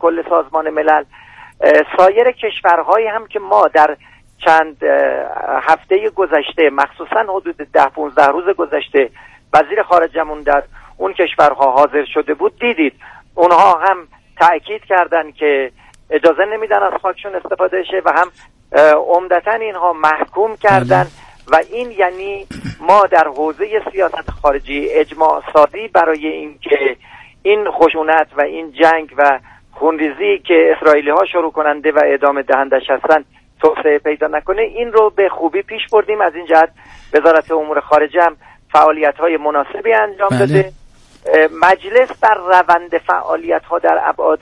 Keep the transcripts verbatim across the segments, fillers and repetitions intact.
کل سازمان ملل، سایر کشورهایی هم که ما در چند هفته گذشته، مخصوصا حدود ده پونزده روز گذشته وزیر خارجمون در اون کشورها حاضر شده بود، دیدید اونها هم تأکید کردن که اجازه نمیدن از خاکشون استفاده شه و هم عمدتاً اینها محکوم کردن و این یعنی ما در حوزه سیاست خارجی اجماع سازی برای این که این خشونت و این جنگ و خونریزی که اسرائیلی ها شروع کننده و ادامه دهندش هستن توسعه پیدا نکنه، این رو به خوبی پیش بردیم. از این جهت وزارت امور خارجه هم فعالیت های مناسبی انجام بله. داده. مجلس بر روند فعالیت ها در ابعاد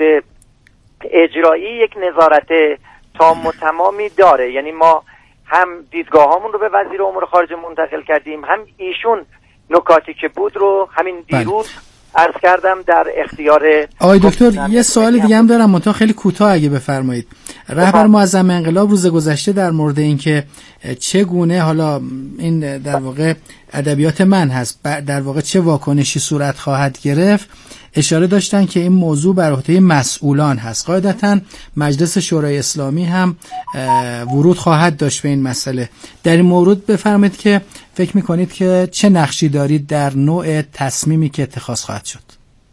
اجرایی یک نظارت تام و تمامی داره، یعنی ما هم دیدگاه هامون رو به وزیر امور خارجه منتقل کردیم، هم ایشون نکاتی که بود رو همین دیروز بله. عرض کردم در اختیار آقای دکتر. یه سوال دیگه هم دارم منتها خیلی کوتاه اگه بفرمایید. رهبر معظم انقلاب روز گذشته در مورد اینکه چگونه حالا این در واقع ادبیات من هست در واقع چه واکنشی صورت خواهد گرفت اشاره داشتن که این موضوع بر عهده مسئولان هست. قاعدتاً مجلس شورای اسلامی هم ورود خواهد داشت به این مسئله. در این مورد بفرمایید که فکر میکنید که چه نقشی دارید در نوع تصمیمی که اتخاذ خواهد شد؟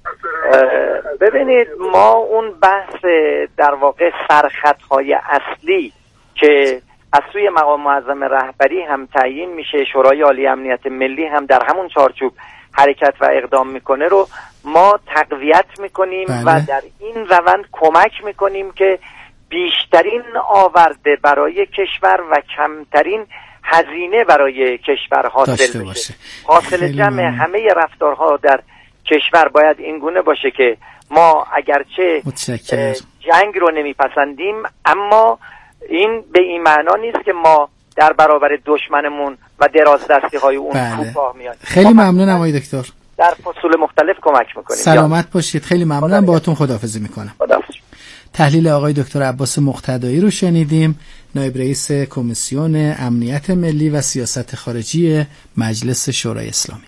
ببینید، ما اون بحث در واقع سرخطهای اصلی که از سوی مقام معظم رهبری هم تعیین میشه، شورای عالی امنیت ملی هم در همون چارچوب حرکت و اقدام میکنه رو ما تقویت میکنیم بله. و در این روند کمک میکنیم که بیشترین آورده برای کشور و کمترین هزینه برای کشور حاصل بشه. حاصل جمع همه رفتارها در کشور باید این گونه باشه که ما اگرچه متشکرم. جنگ رو نمیپسندیم، اما این به این معنا نیست که ما در برابر دشمنمون و دراز دستی های اون بله. کوتاه میاد. خیلی ممنونم آقای دکتر، در فصول مختلف کمک میکنیم. سلامت باشید. خیلی ممنونم، باهاتون خداحافظی میکنم. خداحافظ. تحلیل آقای دکتر عباس مقتدایی رو شنیدیم، نایب رئیس کمیسیون امنیت ملی و سیاست خارجی مجلس شورای اسلامی.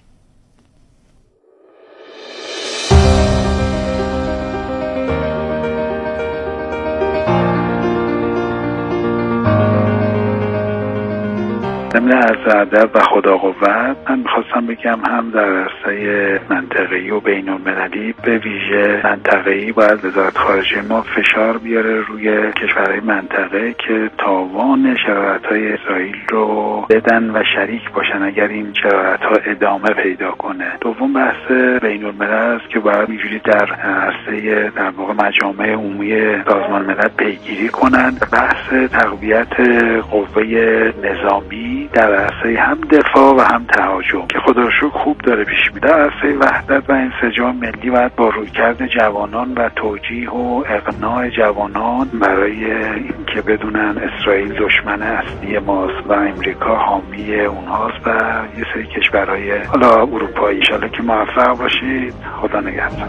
ضمن عرض ادب و خدا قوت، من میخواستم بگم هم در عرصه منطقه‌ای و بین‌المللی، به ویژه منطقه‌ای، باید وزارت خارجه ما فشار بیاره روی کشورهای منطقه که تاوان شرارت‌های اسرائیل رو بدن و شریک باشن اگر این شرارت‌ها ادامه پیدا کنه. دوم بحث بین‌الملل است که باید اینجوری در عرصه در واقع مجامع عمومی سازمان ملل پیگیری کنند. بحث تقویت قوه نظامی در عرصه هم دفاع و هم تهاجم که خدا رو شکر خوب داره پیش میره. در عرصه وحدت و انسجام ملی باید با رویکرد جوانان و توجیه و اقناع جوانان برای اینکه بدونن اسرائیل دشمن اصلی ماست و امریکا حامی اونهاست و یه سری کشورهای حالا اروپایی. ان شاءالله که موفق باشید. خدا نگهدار.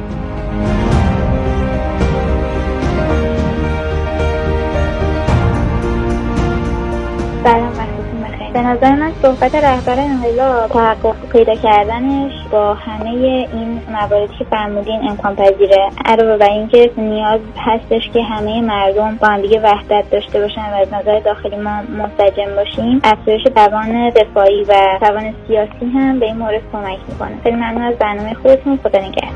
سلام، به نظر من صحبت رهبر انقلاب تحقق پیدا کردنش با همه این مواردی که فرمودین امکان پذیره، علاوه بر اینکه نیاز هستش که همه مردم با هم دیگه وحدت داشته باشن و از نظر داخلی ما منسجم باشیم. افزایش توان دفاعی و توان سیاسی هم به این مورد کمک میکنه. خیلی ممنون از برنامه خودتون. خدا نگهدار.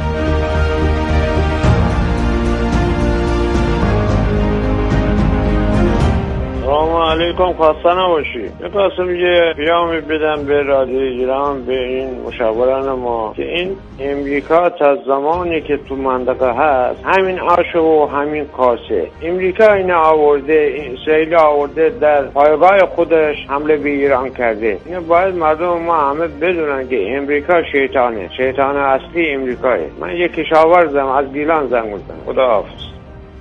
سلام علیکم، خسته نباشید. می‌خواستم یه پیامی بدم به رادیو ایران، به این مشاوران ما که این امریکا تا زمانی که تو منطقه هست همین آش و همین کاسه. امریکا این آورده، اسرائیل آورده در پایگاه خودش حمله به ایران کرده. اینو باید مردم ما همه بدونن که امریکا شیطانه، شیطان اصلی امریکاه. من یک کشاورزم، از گیلان زنگ می‌زنم. خداحافظ.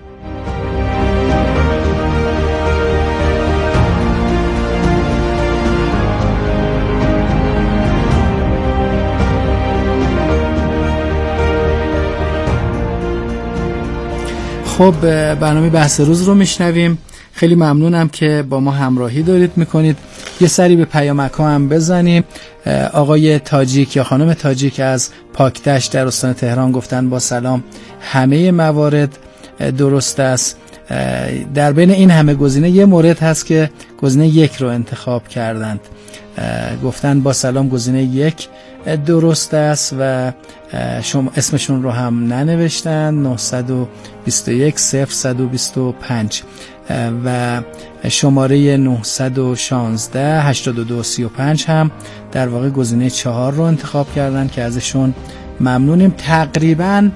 خب برنامه بحث روز رو میشنویم. خیلی ممنونم که با ما همراهی دارید میکنید. یه سری به پیامک‌ها هم بزنیم. آقای تاجیک یا خانم تاجیک از پاکدشت در استان تهران گفتن با سلام، همه موارد درست است. در بین این همه گزینه یه مورد هست که گزینه یک رو انتخاب کردند، گفتن با سلام گزینه یک درست است و شما اسمشون رو هم ننوشتن. نه دو یک صفر دو پنج و شماره نه یک شش هشت دو سه پنج هم در واقع گزینه چهار رو انتخاب کردن که ازشون ممنونیم. تقریبا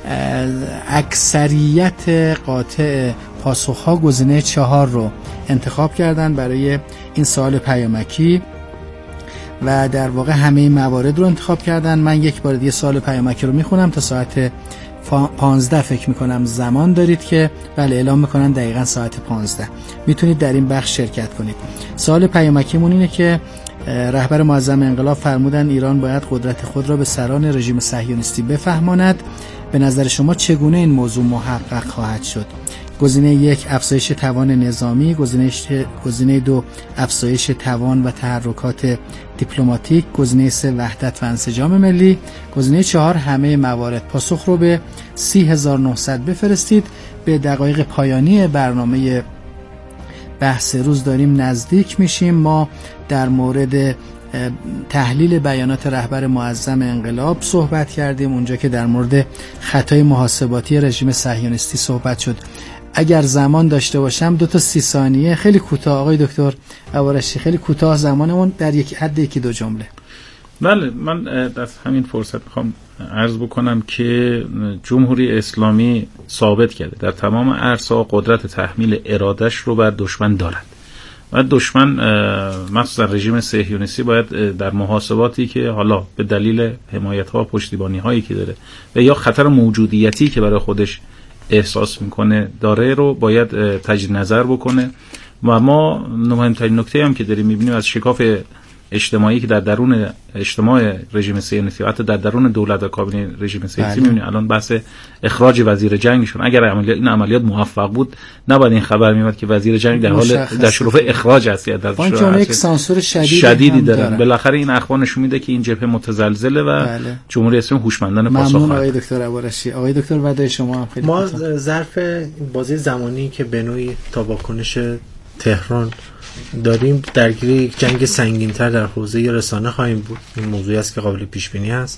اکثریت قاطع پاسخها گزینه چهار رو انتخاب کردن برای این سوال پیامکی و در واقع همه این موارد رو انتخاب کردن. من یک بار دیگه سوال پیامکی رو میخونم تا ساعت پانزده فکر میکنم زمان دارید که بله اعلام میکنن دقیقا ساعت پانزده میتونید در این بخش شرکت کنید. سوال پیامکیمون اینه که رهبر معظم انقلاب فرمودن ایران باید قدرت خود را به سران رژیم صهیونیستی بفهماند. به نظر شما چگونه این موضوع محقق خواهد شد؟ گزینه یک افزایش توان نظامی، گزینه گزینه دو افزایش توان و تحرکات دیپلماتیک، گزینه سه وحدت و انسجام ملی، گزینه چهار همه موارد. پاسخ رو به سی هزار و نهصد بفرستید. به دقایق پایانی برنامه بحث روز داریم نزدیک میشیم. ما در مورد تحلیل بیانات رهبر معظم انقلاب صحبت کردیم، اونجا که در مورد خطای محاسباتی رژیم صهیونیستی صحبت شد. اگر زمان داشته باشم دو تا سی ثانیه خیلی کوتاه آقای دکتر عبارشی، خیلی کوتاه زمانمون، در یک حد یکی دو جمله. بله، من از همین فرصت میخوام عرض بکنم که جمهوری اسلامی ثابت کرده در تمام عرصه‌ها قدرت تحمیل ارادش رو بر دشمن دارد و دشمن مخصوصا رژیم صهیونیستی باید در محاسباتی که حالا به دلیل حمایت‌ها و پشتیبانی‌هایی که داره و یا خطر موجودیتی که برای خودش احساس میکنه داره رو باید تجدید نظر بکنه. و ما مهمترین نکته هم که داریم میبینیم از شکاف اجتماعی که در درون اجتماع رژیم صهیونیستی و حتی در درون دولت و کابینه رژیم صهیونیستی میبینیم الان بحث اخراج وزیر جنگشون. اگر عملیات این عملیات موفق بود نباید این خبر میاد که وزیر جنگ در حال در شرف اخراج است یا در شرف یک سانسور شدید شدیدی دارن. بالاخره این اخبار نشون میده که این جبهه متزلزله و بله. جمهوری اسلامی هوشمندانه پاسخ ممنون آقای دکتر عبارشی. آقای دکتر ودای شما هم خیلی ما ظرف بازی زمانی که به نوعی تا واکنش تهران داریم درگیر یک جنگ سنگین‌تر در حوزه رسانه خواهیم بود. این موضوعی است که قابل پیش بینی است.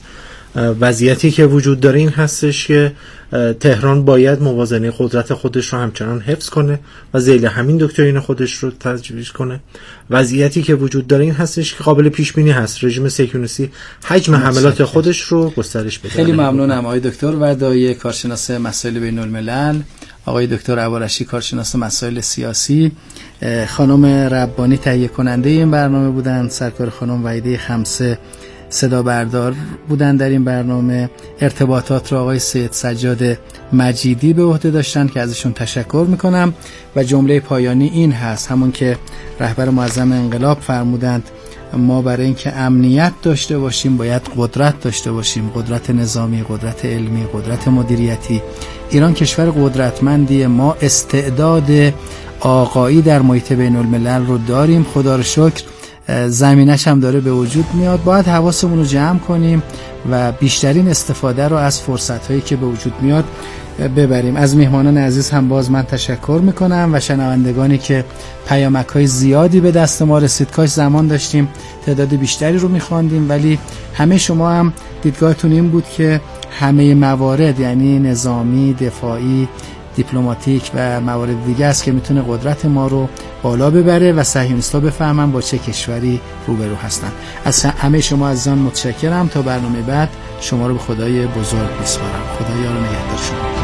وضعیتی که وجود داره این هستش که تهران باید موازنه قدرت خودش رو همچنان حفظ کنه و ذیل همین دکترین خودش رو تجویز کنه. وضعیتی که وجود داره این هستش که قابل پیش بینی هست. رژیم صهیونیستی حجم حملات خودش رو گسترش بده. خیلی ممنونم آقای دکتر ودای کارشناس مسائل بین الملل، آقای دکتر عبارشی کارشناس مسائل سیاسی، خانم ربانی تهیه کننده این برنامه بودند، سرکار خانم وحیده خمسه صدا بردار بودن در این برنامه. ارتباطات رو آقای سید سجاد مجیدی به عهده داشتن که ازشون تشکر میکنم. و جمله پایانی این هست، همون که رهبر معظم انقلاب فرمودند ما برای اینکه امنیت داشته باشیم باید قدرت داشته باشیم، قدرت نظامی، قدرت علمی، قدرت مدیریتی. ایران کشور قدرتمندی، ما استعداد آقایی در محیط بین الملل رو داریم، خدا رو شکر زمینش هم داره به وجود میاد. باید حواسمون رو جمع کنیم و بیشترین استفاده رو از فرصت‌هایی که به وجود میاد ببریم. از میهمانان عزیز هم باز من تشکر میکنم و شنوندگانی که پیامک‌های زیادی به دست ما رسید. کاش زمان داشتیم تعداد بیشتری رو میخواندیم، ولی همه شما هم دیدگاهتون این بود که همه موارد یعنی نظامی، دفاعی، دیپلماتیک و موارد دیگه است که میتونه قدرت ما رو بالا ببره و صهیونیست‌ها بفهمن با چه کشوری روبرو هستن. از همه شما عزیزان متشکرم. تا برنامه بعد شما رو به خدای بزرگ میسپارم. خدا یار و نگهدار شما.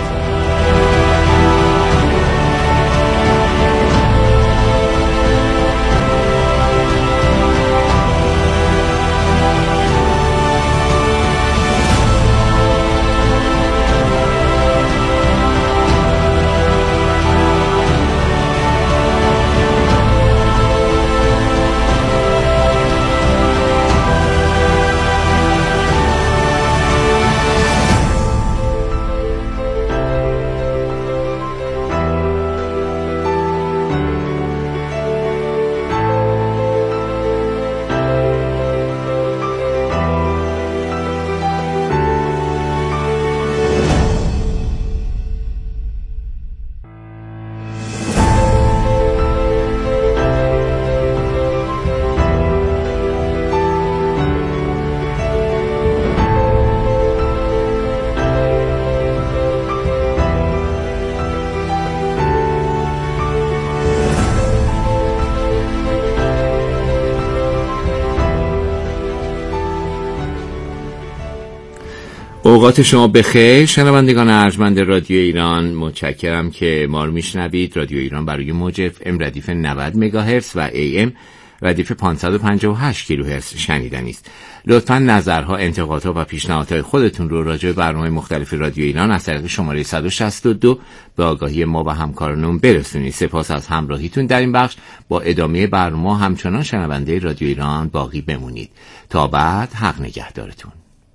اوقات شما بخیر شنوندگان ارجمند رادیو ایران. متشکرم که ما رو میشنوید. رادیو ایران برای موج اف ام ردیف نود مگاهرتز و ای ام ردیف پانصد و پنجاه و هشت کیلوهرتز شنیدنی است. لطفاً نظرها، انتقادها و پیشنهادهای خودتون رو راجع به برنامه مختلف رادیو ایران از طریق شماره صد و شصت و دو به آگاهی ما و همکارانمون برسونید. سپاس از همراهیتون در این بخش. با ادامه برنامه همچنان شنونده رادیو ایران باقی بمونید. تا بعد، حق نگهدارتون.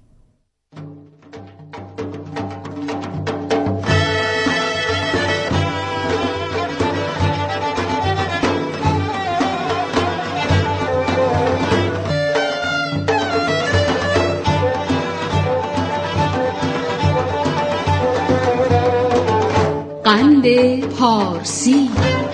قند پارسی.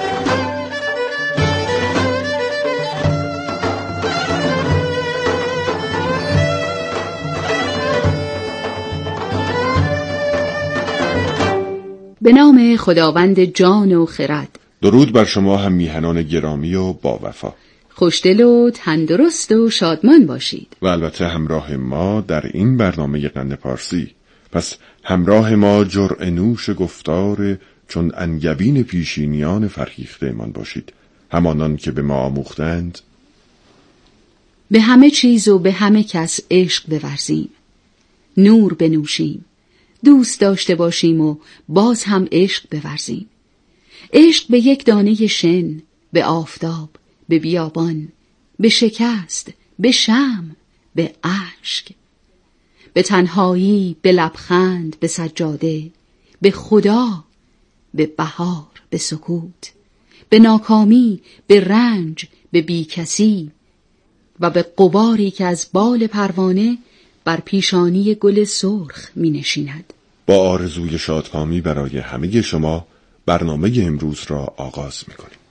به نام خداوند جان و خرد. درود بر شما هم میهنان گرامی و با وفا. خوشدل و تندرست و شادمان باشید. و البته همراه ما در این برنامه قند پارسی. پس همراه ما جرعه نوش گفتار چون انگبین پیشینیان فرهیخته من باشید، همانان که به ما آموختند به همه چیز و به همه کس عشق بورزیم، نور بنوشیم، دوست داشته باشیم و باز هم عشق بورزیم. عشق به یک دانه شن، به آفتاب، به بیابان، به شکست، به شمع، به اشک، به تنهایی، به لبخند، به سجاده، به خدا، به بهار، به سکوت، به ناکامی، به رنج، به بیکسی و به غباری که از بال پروانه بر پیشانی گل سرخ می نشیند. با آرزوی شادکامی برای همه شما برنامه امروز را آغاز می کنیم.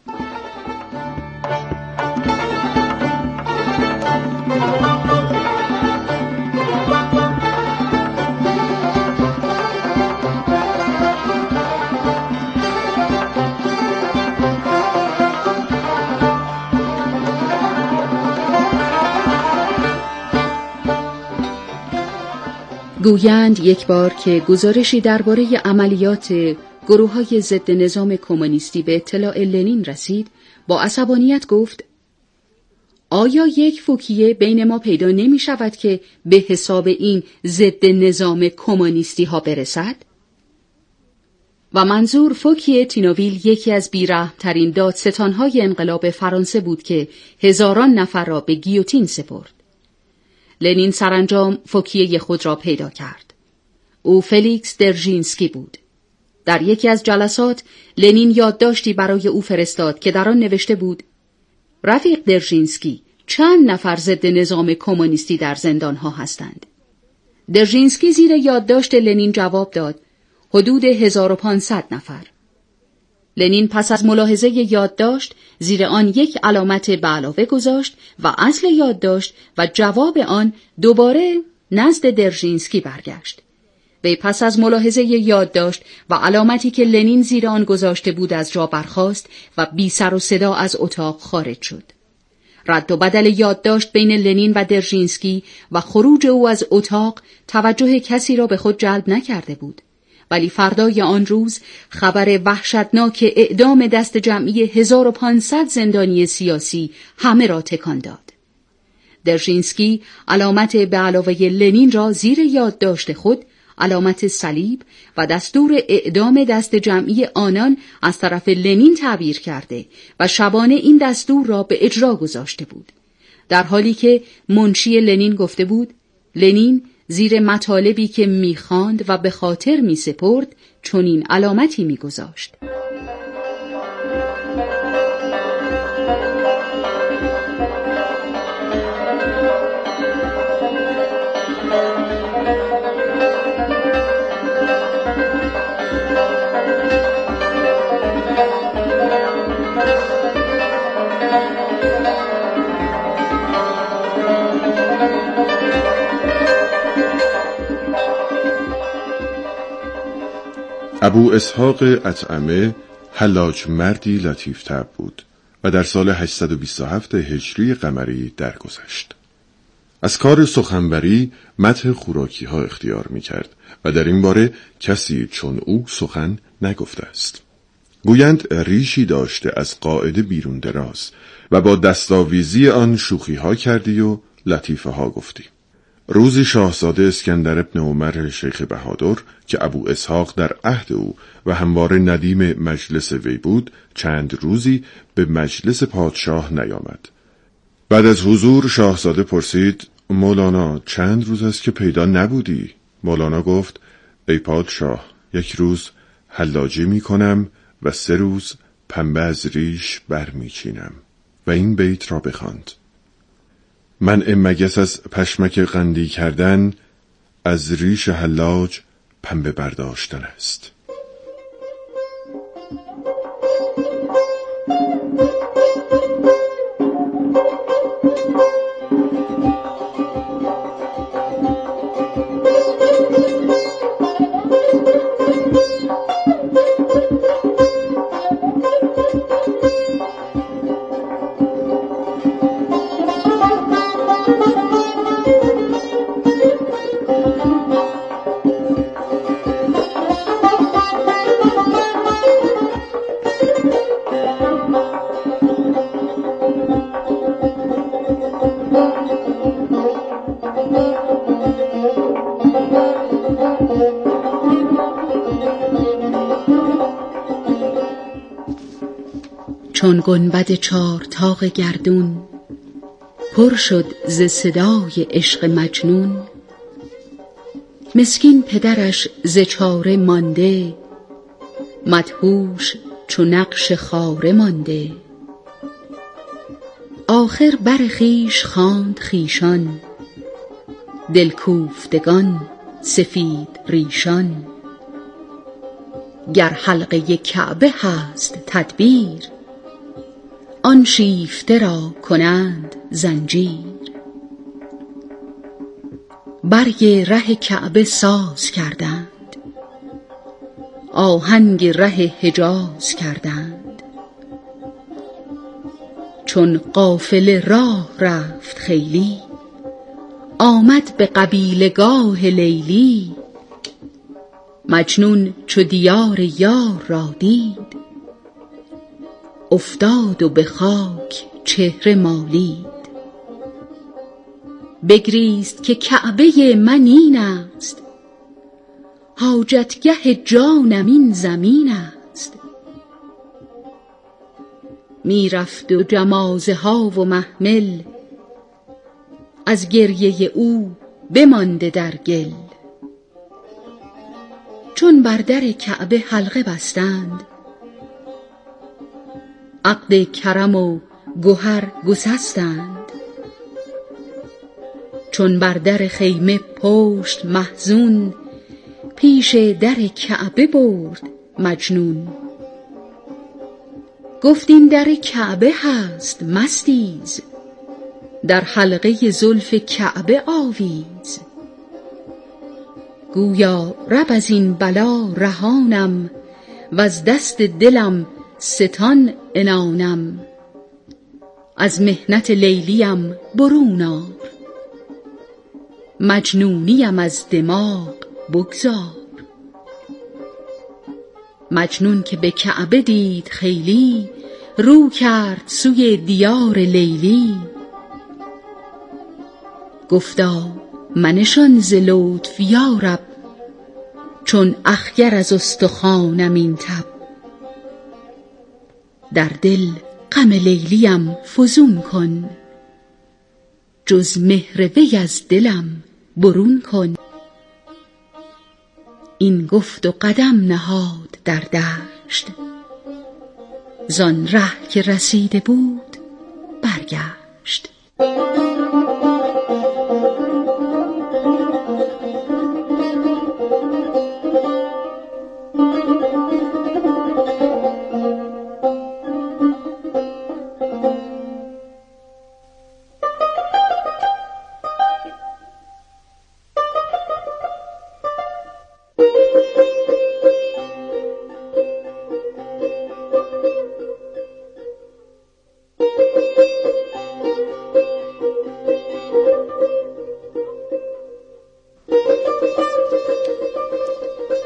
گویند یک بار که گزارشی درباره عملیات گروه‌های ضد نظام کمونیستی به اطلاع لنین رسید، با عصبانیت گفت: آیا یک فوکیه بین ما پیدا نمی شود که به حساب این ضد نظام کمونیستی ها برسد؟ و منظور فوکیه تینوویل یکی از بی‌رحم‌ترین دادستان‌های انقلاب فرانسه بود که هزاران نفر را به گیوتین سپرد. لنین سرانجام فوکیه خود را پیدا کرد. او فلیکس درژینسکی بود. در یکی از جلسات لنین یادداشتی برای او فرستاد که در آن نوشته بود: رفیق درژینسکی، چند نفر ضد نظام کمونیستی در زندان‌ها هستند؟ درژینسکی زیر یادداشت لنین جواب داد: حدود هزار و پانصد نفر. لنین پس از ملاحظه یادداشت زیر آن یک علامت به علاوه گذاشت و اصل یادداشت و جواب آن دوباره نزد درژینسکی برگشت. وی پس از ملاحظه یادداشت و علامتی که لنین زیر آن گذاشته بود از جا برخاست و بی سر و صدا از اتاق خارج شد. رد و بدل یادداشت بین لنین و درژینسکی و خروج او از اتاق توجه کسی را به خود جلب نکرده بود. ولی فردای آن روز خبر وحشتناک اعدام دست جمعی هزار و پانصد زندانی سیاسی همه را تکان داد. درژینسکی علامت به علاوه لنین را زیر یادداشت خود علامت صلیب و دستور اعدام دست جمعی آنان از طرف لنین تعبیر کرده و شبانه این دستور را به اجرا گذاشته بود، در حالی که منشی لنین گفته بود لنین زیر مطالبی که می‌خواند و به خاطر می‌سپرد چنین علامتی می‌گذاشت: ابو اسحاق اطعمه حلاج مردی لطیف طبع بود و در سال هشتصد و بیست و هفت هجری قمری درگذشت. از کار سخنوری مدح خوراکی ها اختیار می کرد و در این باره کسی چون او سخن نگفته است. گویند ریشی داشته از قاعده بیرون دراز و با دستاویزی آن شوخی ها کردی و لطیفه ها گفتی. روزی شاهزاده اسکندر ابن عمر شیخ بهادر که ابو اسحاق در عهد او و همواره ندیم مجلس وی بود، چند روزی به مجلس پادشاه نیامد. بعد از حضور شاهزاده پرسید: مولانا چند روز است که پیدا نبودی؟ مولانا گفت: ای پادشاه، یک روز حلاجی می کنم و سه روز پنبه از ریش بر می چینم. و این بیت را بخواند: منع مگس از پشمک قندی کردن، از ریش حلاج پنبه برداشتن است. چون گنبد چار تاق گردون پر شد ز صدای عشق مجنون، مسکین پدرش ز چاره مانده، مدهوش چو نقش خاره مانده. آخر بر خویش خواند خویشان، دلکوفتگان سفید ریشان. گر حلقه کعبه هست تدبیر، آن شیفته را کنند زنجیر. برگ ره کعبه ساز کردند، آهنگ ره حجاز کردند. چون قافله راه رفت خیلی، آمد به قبیلگاه لیلی. مجنون چو دیار یار را دید، افتاد و به خاک چهره مالید. بگریست که کعبه من این است، حاجتگه جانم این زمین است. می رفت و جمازه ها و محمل، از گریه او بمانده در گل. چون بر در کعبه حلقه بستند، عقد کرم و گوهر گسستند. چون بر در خیمه پشت محزون، پیش در کعبه برد مجنون. گفت این در کعبه هست مستیز، در حلقه زلف کعبه آویز. گویا رب از این بلا رهانم، و از دست دلم ستان عنانم. از محنت لیلیم برون آر، مجنونیم از دماغ بگذار. مجنون که به کعبه دید خیلی، رو کرد سوی دیار لیلی. گفتا منشان ز لطف یا رب، چون اخگر از استخوانم این تب. در دل غم لیلیم فزون کن، جز مهر وی از دلم برون کن. این گفت و قدم نهاد در دشت، زان ره که رسیده بود برگشت.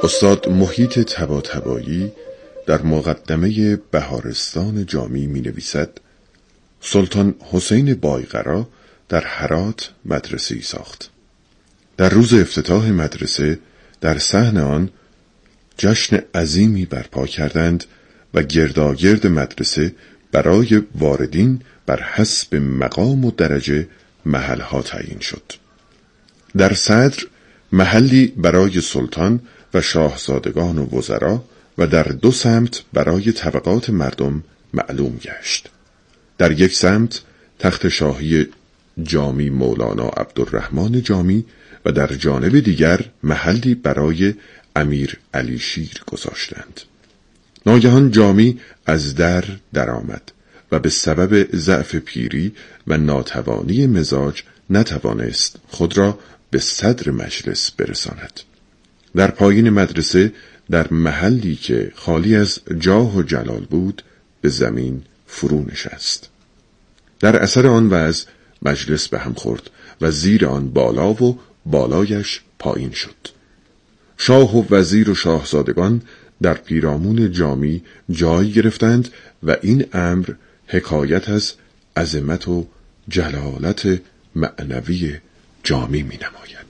استاد محیط طباطبایی در مقدمه بهارستان جامی می نویسد سلطان حسین بایقرا در هرات مدرسه‌ای ساخت. در روز افتتاح مدرسه در صحن آن جشن عظیمی برپا کردند و گرداگرد مدرسه برای واردین بر حسب مقام و درجه محلها تعیین شد. در صدر محلی برای سلطان و شاهزادگان و وزرا و در دو سمت برای طبقات مردم معلوم گشت. در یک سمت تخت شاهی جامی مولانا عبدالرحمن جامی و در جانب دیگر محلی برای امیر علی شیر گذاشتند. ناگهان جامی از در درآمد و به سبب ضعف پیری و ناتوانی مزاج نتوانست خود را به صدر مجلس برساند. در پایین مدرسه در محلی که خالی از جاه و جلال بود به زمین فرو نشست. در اثر آن وضع مجلس به هم خورد و زیر آن بالا و بالایش پایین شد. شاه و وزیر و شاهزادگان در پیرامون جامی جای گرفتند و این امر حکایت از عظمت و جلالت معنوی جامی می نماید.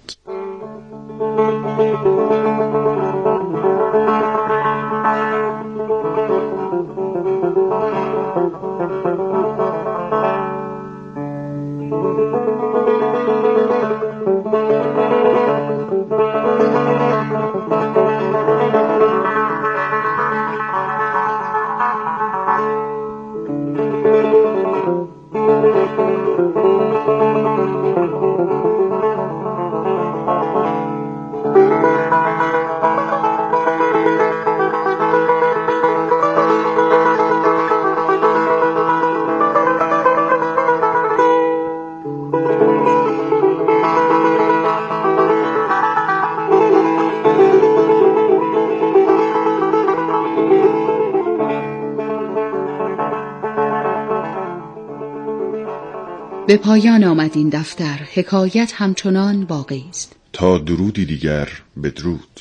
به پایان آمد این دفتر. حکایت همچنان باقی است. تا درودی دیگر بدرود.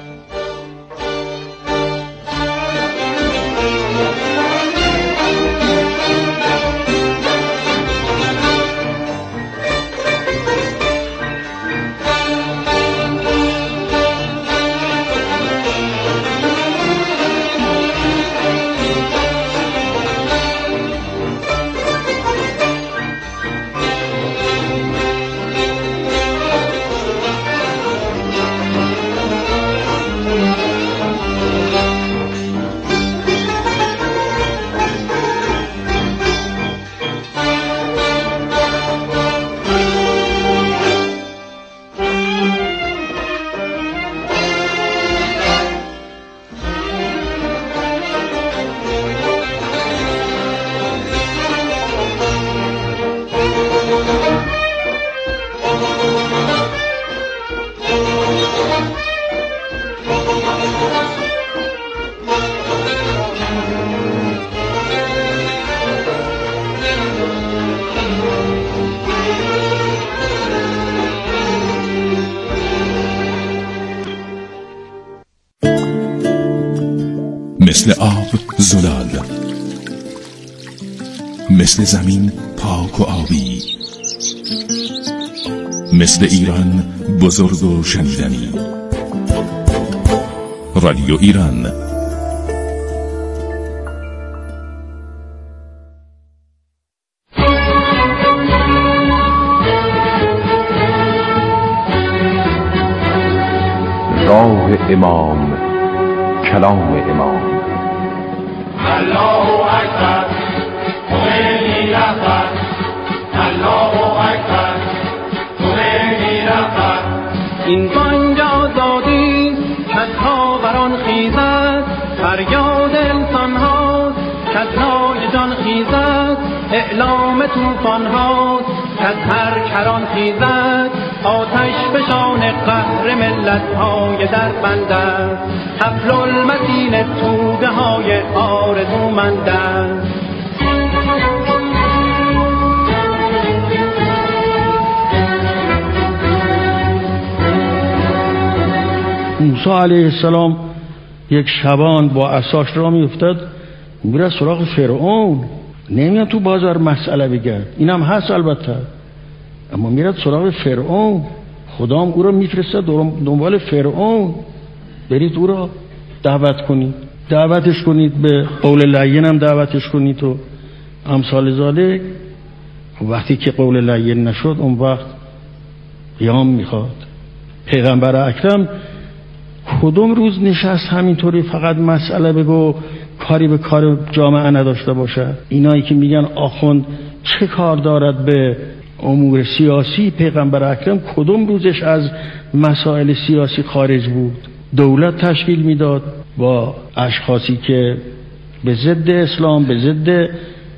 مثل آب زلال، مثل زمین پاک و آبی، مثل ایران بزرگ و شنیدنی. رادیو ایران. راه امام، کلام امام. الله اکبر، خمینی رهبر. الله اکبر، خمینی رهبر. این بانگ آزادی کز خاوران خیزد، فریاد انسان هاست کز نای جان خیزد، اعلام طوفان هاست کز هر کران خیزد، آتش فشان قهر ملت های در بند است، حبل المتین توده های آرزومند است. موسی علیه السلام یک شبان با عصاش را میافتاد میره سراغ فرعون، نمیاد تو بازار مسئله بگرد، اینم هست البته، اما میره سراغ فرعون. خدا هم او را میفرسته دنبال فرعون، برید او را دعوت کنید، دعوتش کنید، به قول لین هم دعوتش کنید و امثال ذالک. وقتی که قول لین نشد اون وقت قیام میخواد. پیغمبر اکرم کدوم روز نشست همینطوری فقط مسئله بگو، کاری به کار جامعه نداشته باشه؟ اینایی که میگن آخوند چه کار دارد به امور سیاسی، پیغمبر اکرم کدوم روزش از مسائل سیاسی خارج بود؟ دولت تشکیل میداد با اشخاصی که به ضد اسلام، به ضد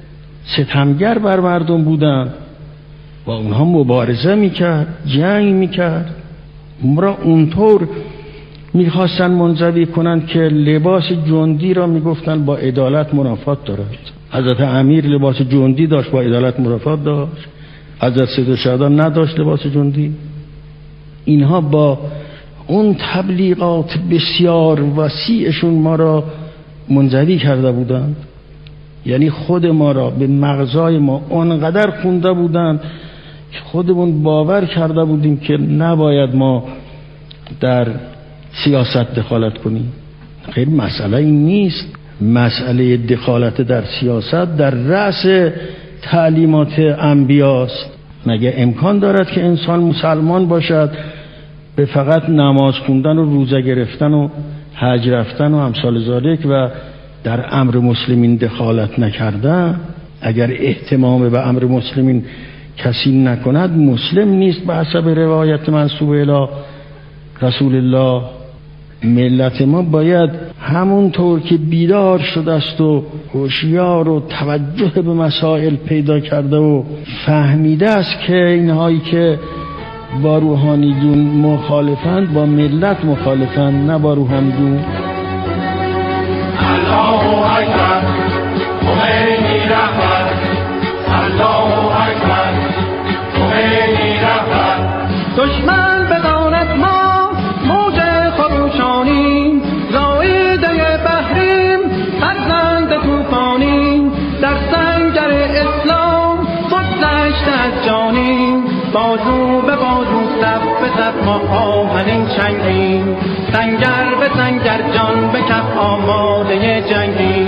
ستمگر بر مردم بودن، با اونها مبارزه میکرد، جنگ میکرد. مرا اونطور میخواستن منزوی کنند که لباس جندی را میگفتن با عدالت منافات دارد. حضرت امیر لباس جندی داشت، با عدالت منافات داشت. حضرت سید شهدان نداشت لباس جندی. اینها با اون تبلیغات بسیار وسیعشون ما را منزوی کرده بودند. یعنی خود ما را به مغزای ما اونقدر خونده بودند که خودمون باور کرده بودیم که نباید ما در سیاست دخالت کنیم. خیلی مسئله این نیست. مسئله دخالت در سیاست در رأس تعلیمات انبیاست. مگه امکان دارد که انسان مسلمان باشد به فقط نماز خوندن و روزه گرفتن و حج رفتن و امثال ذالک و در امر مسلمین دخالت نکردن؟ اگر اهتمام به امر مسلمین کسی نکند مسلم نیست به حسب روایت منسوب الی رسول الله. ملت ما باید همونطور که بیدار شده است و هوشیار و توجه به مسائل پیدا کرده و فهمیده است که اینهایی که با روحانیون مخالفند با ملت مخالفند، نه با روحانیون. الله اکبر خمینی رهبر، الله اکبر خمینی رهبر. دشمن بداند ما موج خروشانی، زایده بحریم فرزند توفانی، در سنگر اسلام بگذشت از جانیم، بازو به بازو صف به صف ما آهنین چنگیم، سنگر به سنگر جان به کف آماده جنگیم.